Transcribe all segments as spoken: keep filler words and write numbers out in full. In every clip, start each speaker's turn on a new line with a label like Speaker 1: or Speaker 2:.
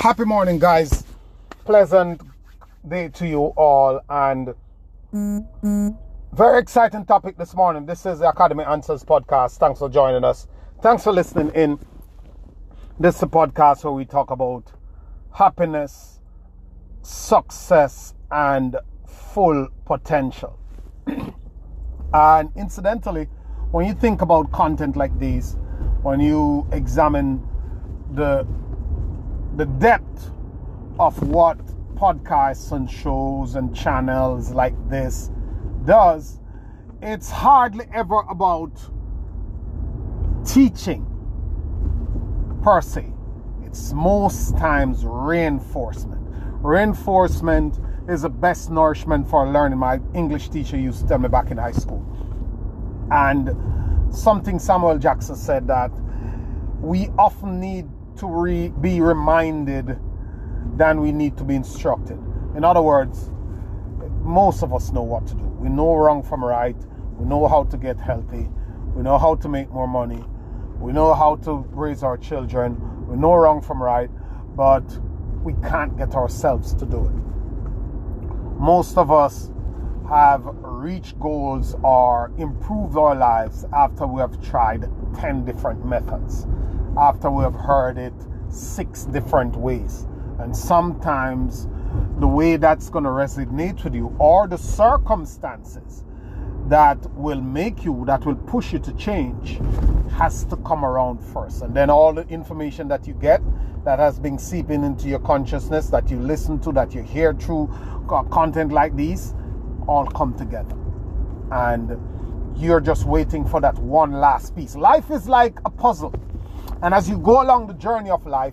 Speaker 1: Happy morning, guys. Pleasant day to you all, and very exciting topic this morning. This is the Academy Answers podcast. Thanks for joining us. Thanks for listening in. This is a podcast where we talk about happiness, success, and full potential. And incidentally, when you think about content like these, when you examine the the depth of what podcasts and shows and channels like this does, it's hardly ever about teaching per se. It's most times reinforcement. Reinforcement is the best nourishment for learning. My English teacher used to tell me back in high school. And something Samuel Jackson said, that we often need to re- be reminded than we need to be instructed. In other words, most of us know what to do. We know wrong from right. We know how to get healthy. We know how to make more money. We know how to raise our children. We know wrong from right, but we can't get ourselves to do it. Most of us have reached goals or improved our lives after we have tried ten different methods, after we have heard it six different ways. And sometimes the way that's going to resonate with you, or the circumstances that will make you, that will push you to change, has to come around first. And then all the information that you get that has been seeping into your consciousness, that you listen to, that you hear through content like these, all come together. And you're just waiting for that one last piece. Life is like a puzzle. And as you go along the journey of life,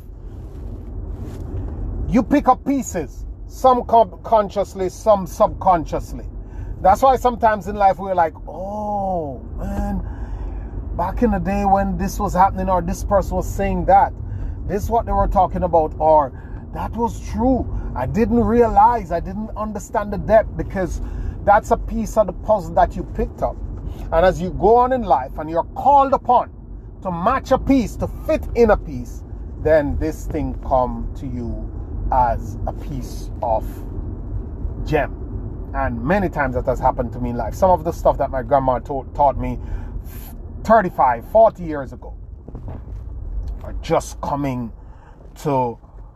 Speaker 1: you pick up pieces, some consciously, some subconsciously. That's why sometimes in life we're like, oh man, back in the day when this was happening, or this person was saying that, this is what they were talking about, or that was true. I didn't realize, I didn't understand the depth, because that's a piece of the puzzle that you picked up. And as you go on in life and you're called upon to match a piece, to fit in a piece, then this thing come to you as a piece of gem. And many times that has happened to me in life. Some of the stuff that my grandma taught, taught me thirty-five, forty years ago are just coming to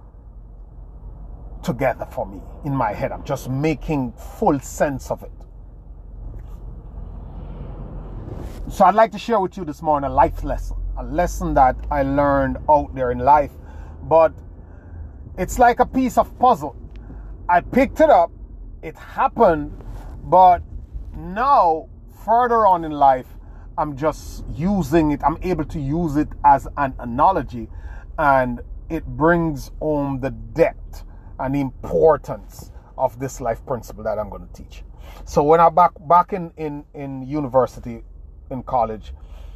Speaker 1: together for me in my head. I'm just making full sense of it. So I'd like to share with you this morning a life lesson, a lesson that I learned out there in life. But it's like a piece of puzzle. I picked it up, it happened, but now further on in life, I'm just using it. I'm able to use it as an analogy, and it brings home the depth and the importance of this life principle that I'm going to teach. So when I back back in, in, in university, in college,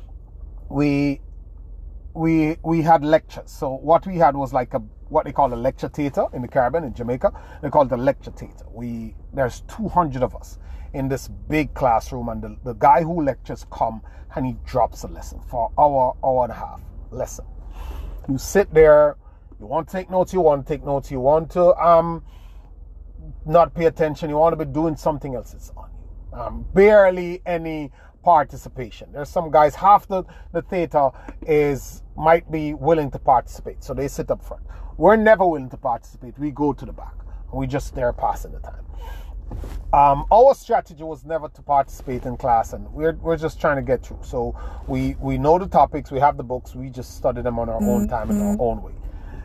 Speaker 1: we we we had lectures. So what we had was like a what they call a lecture theater in the Caribbean, in Jamaica. They call it the lecture theater. We there's two hundred of us in this big classroom, and the, the guy who lectures come and he drops a lesson for hour, hour and a half lesson. You sit there, you want to take notes, you want to take notes, you want to um not pay attention, you want to be doing something else, it's on you. Um, barely any participation. There's some guys, half the, the theater is might be willing to participate, so they sit up front. We're never willing to participate. We go to the back. We just there passing the time. Um, our strategy was never to participate in class, and we're we're just trying to get through. So we we know the topics, we have the books, we just study them on our mm-hmm. own time in our own way.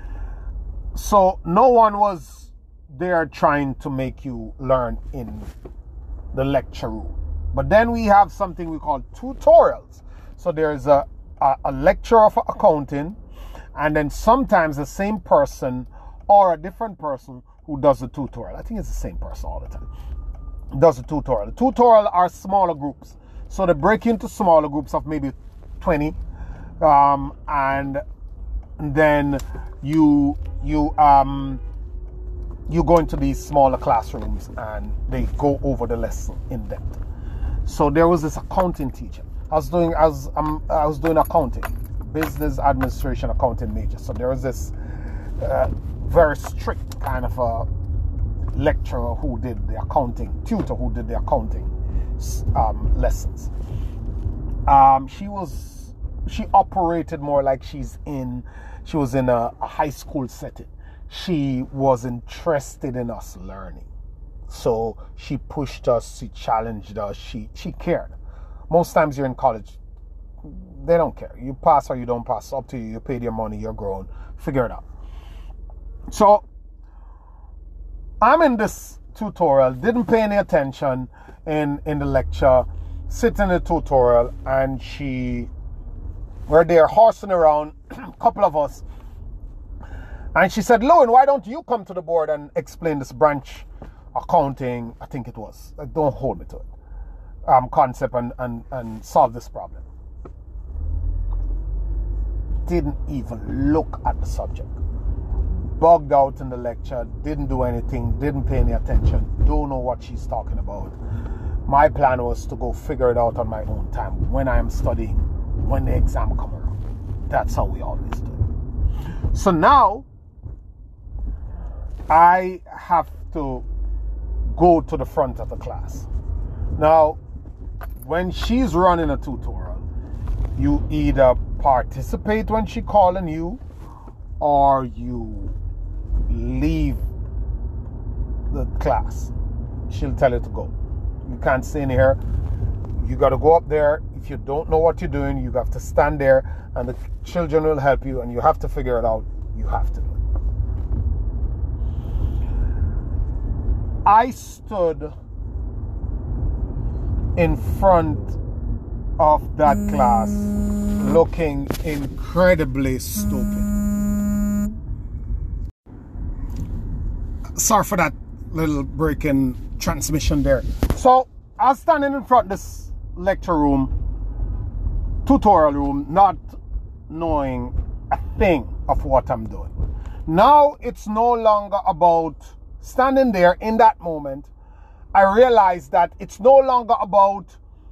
Speaker 1: So no one was there trying to make you learn in the lecture room. But then we have something we call tutorials. So there's a, a, a lecture of accounting, and then sometimes the same person or a different person who does the tutorial. I think it's the same person all the time. Does the tutorial. The tutorial are smaller groups. So they break into smaller groups of maybe twenty. Um, and then you you um you go into these smaller classrooms and they go over the lesson in depth. So there was this accounting teacher. I was doing I was um, I was doing accounting, business administration accounting major. So there was this uh, very strict kind of a lecturer who did the accounting, tutor who did the accounting um, lessons. Um, she was, she operated more like she's in, she was in a, a high school setting. She was interested in us learning. So she pushed us, she challenged us, she, she cared. Most times you're in college, they don't care. You pass or you don't pass, up to you. You paid your money, you're grown, figure it out. So I'm in this tutorial, didn't pay any attention in, in the lecture, sit in the tutorial, and she, we're there horsing around, a couple of us, and she said, Lowen, why don't you come to the board and explain this branch accounting, I think it was, like, don't hold me to it, um, concept and, and, and solve this problem. Didn't even look at the subject. Bugged out in the lecture, didn't do anything, didn't pay any attention, don't know what she's talking about. My plan was to go figure it out on my own time when I am studying, when the exam come around. That's how we always do it. So now, I have to go to the front of the class. Now, when she's running a tutorial, you either participate when she calling you, or you leave the class. She'll tell you to go. You can't stay in here. You got to go up there. If you don't know what you're doing, you have to stand there, and the children will help you, and you have to figure it out. You have to do it. I stood in front of that class looking incredibly stupid. Sorry for that little break in transmission there. So I was standing in front of this lecture room, tutorial room, not knowing a thing of what I'm doing. Now it's no longer about standing there in that moment. I realized that it's no longer about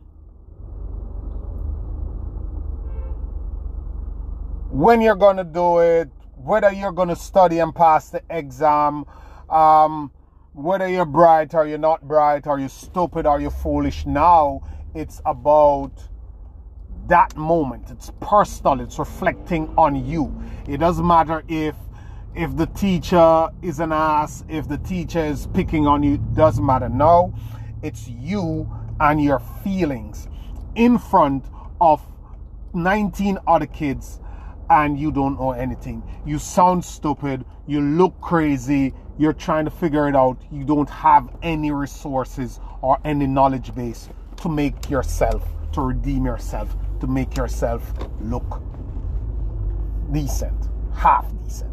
Speaker 1: when you're going to do it, whether you're going to study and pass the exam, um, whether you're bright or you're not bright, or you're stupid or you're foolish. Now it's about that moment. It's personal. It's reflecting on you. It doesn't matter if if the teacher is an ass, if the teacher is picking on you, it doesn't matter. No, it's you and your feelings in front of nineteen other kids, and you don't know anything. You sound stupid. You look crazy. You're trying to figure it out. You don't have any resources or any knowledge base to make yourself, to redeem yourself, to make yourself look decent, half decent.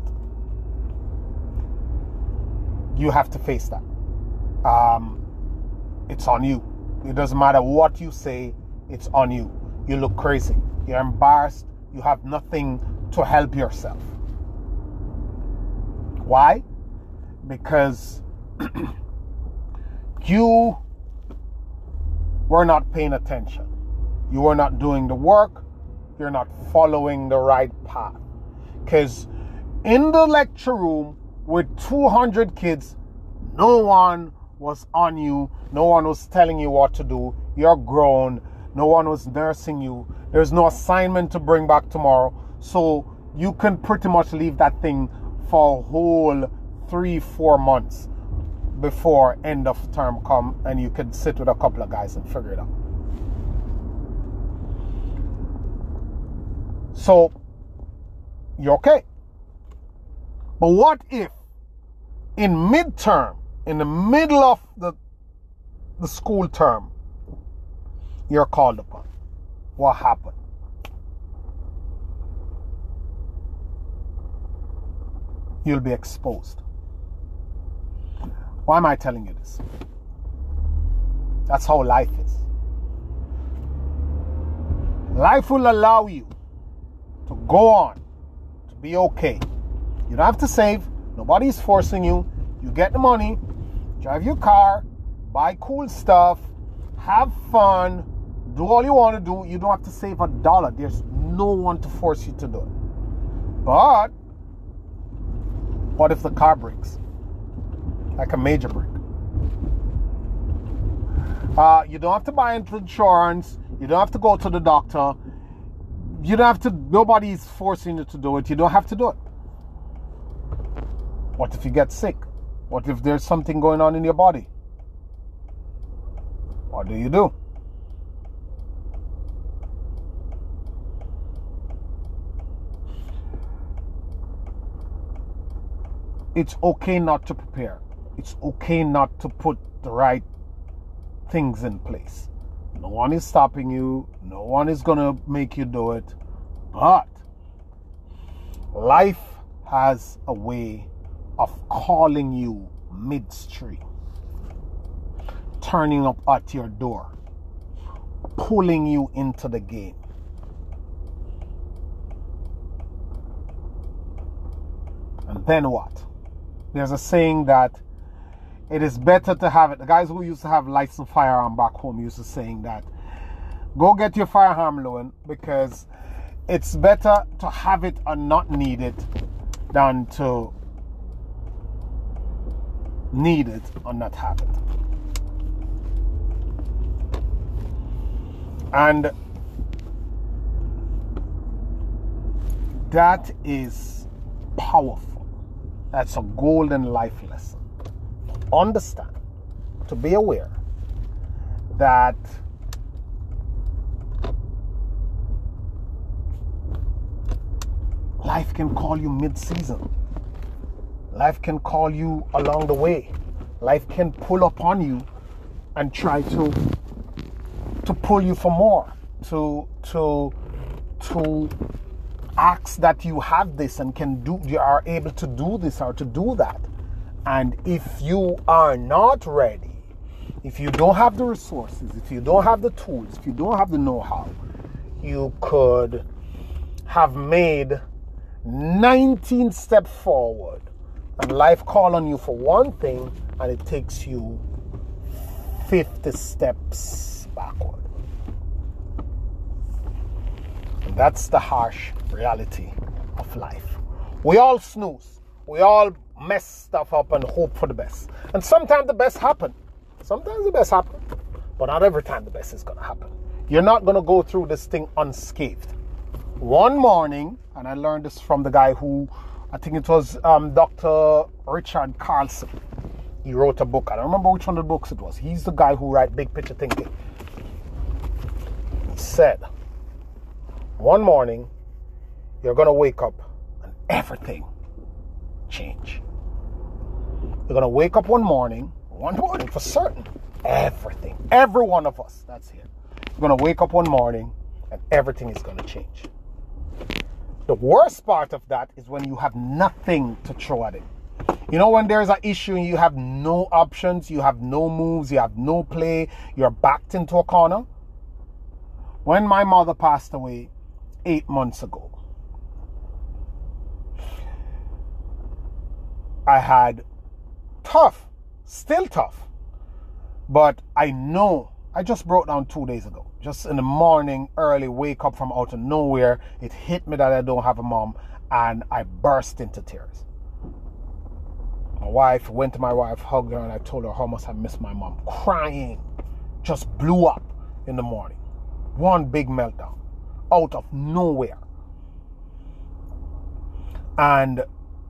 Speaker 1: You have to face that. Um, it's on you. It doesn't matter what you say, it's on you. You look crazy. You're embarrassed. You have nothing to help yourself. Why? Because you were not paying attention. You were not doing the work. You're not following the right path. Because in the lecture room with two hundred kids, no one was on you. No one was telling you what to do. You're grown. No one was nursing you. There's no assignment to bring back tomorrow. So you can pretty much leave that thing for a whole three, four months before end of term come, and you can sit with a couple of guys and figure it out. So you're okay. But what if in midterm, in the middle of the, the school term, you're called upon? What happened? You'll be exposed. Why am I telling you this? That's how life is. Life will allow you to go on, to be okay. You don't have to save. Nobody's forcing you. You get the money, drive your car, buy cool stuff, have fun, do all you want to do. You don't have to save a dollar. There's no one to force you to do it. But What if the car breaks? Like a major break. Uh, you don't have to buy into insurance. You don't have to go to the doctor. You don't have to, nobody's forcing you to do it. You don't have to do it. What if you get sick? What if there's something going on in your body? What do you do? It's okay not to prepare. It's okay not to put the right things in place. No one is stopping you. No one is going to make you do it. But life has a way of calling you midstream, turning up at your door, pulling you into the game. And then what? There's a saying that it is better to have it. The guys who used to have licensed firearm back home used to saying that go get your firearm loan, because it's better to have it and not need it than to need it or not have it. And that is powerful. That's a golden life lesson. Understand, to be aware that life can call you mid-season. Life can call you along the way. Life can pull upon you and try to to pull you for more, to to to ask that you have this and can do, you are able to do this or to do that. And if you are not ready, if you don't have the resources, if you don't have the tools, if you don't have the know-how, you could have made nineteen steps forward and life call on you for one thing and it takes you fifty steps backward. And that's the harsh reality of life. We all snooze. We all mess stuff up and hope for the best. And sometimes the best happen. Sometimes the best happen. But not every time the best is going to happen. You're not going to go through this thing unscathed. One morning, and I learned this from the guy who, I think it was um, Doctor Richard Carlson. He wrote a book. I don't remember which one of the books it was. He's the guy who writes Big Picture Thinking. He said, one morning, you're going to wake up and everything change. You're going to wake up one morning, one morning for certain, everything, every one of us that's here. You're going to wake up one morning and everything is going to change. The worst part of that is when you have nothing to throw at it. You know, when there's an issue and you have no options, you have no moves, you have no play, you're backed into a corner. When my mother passed away eight months ago, I had tough, still tough, but I know, I just broke down two days ago. Just in the morning, early, wake up from out of nowhere, it hit me that I don't have a mom, and I burst into tears. My wife, went to my wife, hugged her, and I told her how much I miss my mom. Crying, just blew up in the morning. One big meltdown, out of nowhere. And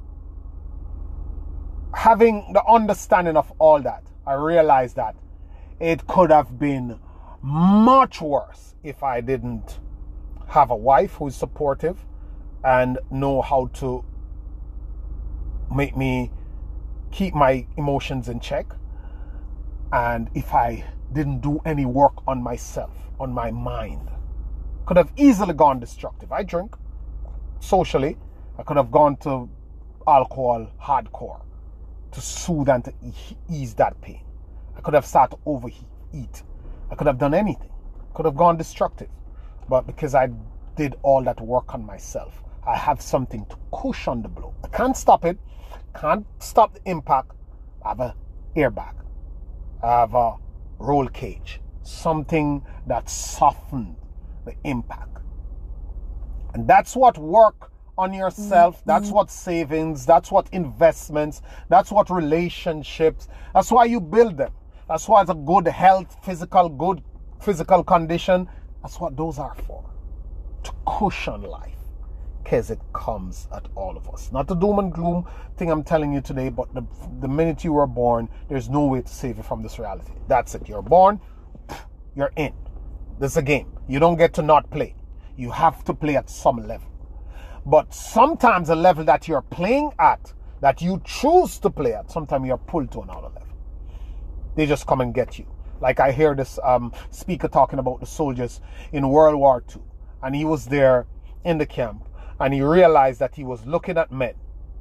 Speaker 1: having the understanding of all that, I realized that it could have been much worse if I didn't have a wife who's supportive and know how to make me keep my emotions in check, and if I didn't do any work on myself, on my mind. Could have easily gone destructive. I drink socially. I could have gone to alcohol hardcore to soothe and to ease that pain. I could have started to overeat. I could have done anything. Could have gone destructive. But because I did all that work on myself, I have something to cushion the blow. I can't stop it. Can't stop the impact. I have an airbag. I have a roll cage. Something that softened the impact. And that's what work on yourself. That's what savings, that's what investments, that's what relationships, that's why you build them. That's why it's a good health, physical, good physical condition. That's what those are for. To cushion life. Because it comes at all of us. Not the doom and gloom thing I'm telling you today, but the, the minute you were born, there's no way to save you from this reality. That's it. You're born, you're in. This is a game. You don't get to not play. You have to play at some level. But sometimes a level that you're playing at, that you choose to play at, sometimes you're pulled to another level. They just come and get you. Like I hear this um, speaker talking about the soldiers in World War Two. And he was there in the camp. And he realized that he was looking at men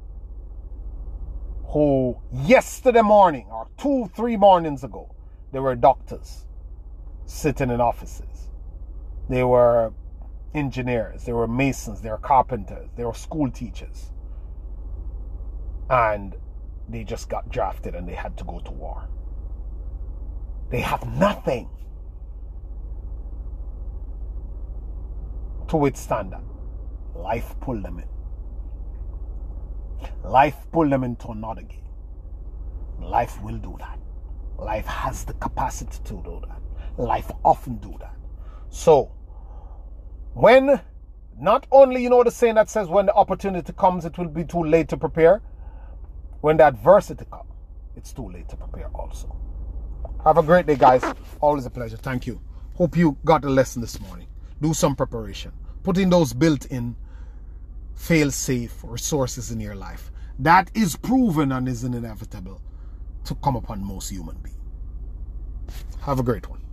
Speaker 1: who yesterday morning or two, three mornings ago, they were doctors sitting in offices. They were engineers, they were masons, they were carpenters, they were school teachers. And they just got drafted and they had to go to war. They have nothing to withstand that. Life pulled them in. Life pulled them into another game. Life will do that. Life has the capacity to do that. Life often do that. So, when, not only, you know the saying that says when the opportunity comes, it will be too late to prepare. When the adversity comes, it's too late to prepare also. Have a great day, guys. Always a pleasure. Thank you. Hope you got a lesson this morning. Do some preparation. Put in those built-in fail-safe resources in your life. That is proven and is inevitable to come upon most human beings. Have a great one.